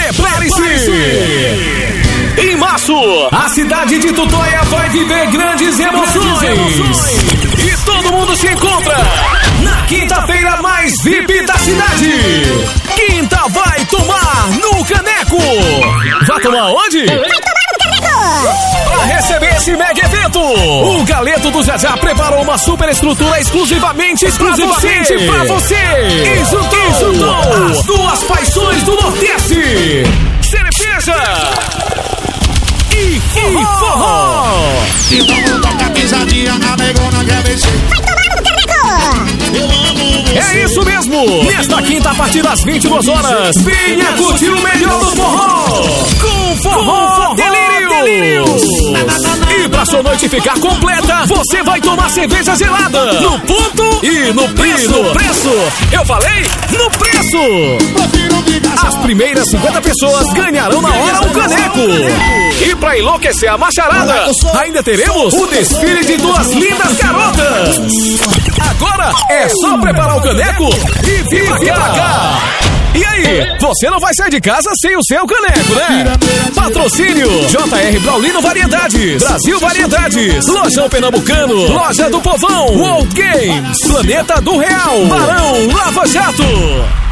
Prepare-se! Em março, a cidade de Tutóia vai viver grandes emoções. E todo mundo se encontra na quinta-feira mais VIP da cidade. Quinta vai tomar no Caneco. Vai tomar onde? Vai tomar no Caneco! Para receber esse mega evento, o Galeto do Zezé preparou uma super estrutura exclusivamente pra você. E juntou as duas paixões do Nordeste: cerveja e forró. Então vou tocar pisadinha, a negona quer mexer. Vai tomar no Caneco! Eu amo você. É isso mesmo! Nesta quinta, a partir das 22 horas, venha curtir o melhor do forró! Com Forró Delírios! E pra sua noite ficar completa, você vai tomar cerveja gelada! No ponto e no preço! Eu falei no preço! As primeiras 50 pessoas ganharão na hora um caneco! E pra enlouquecer a macharada, ainda teremos o desfile de duas lindas garotas! Agora é só preparar o caneco e vir pra cá! E aí, você não vai sair de casa sem o seu caneco, né? Patrocínio JR Braulino Variedades, Brasil Variedades, Lojão Pernambucano, Loja do Povão, World Games, Planeta do Real, Barão Lava Jato.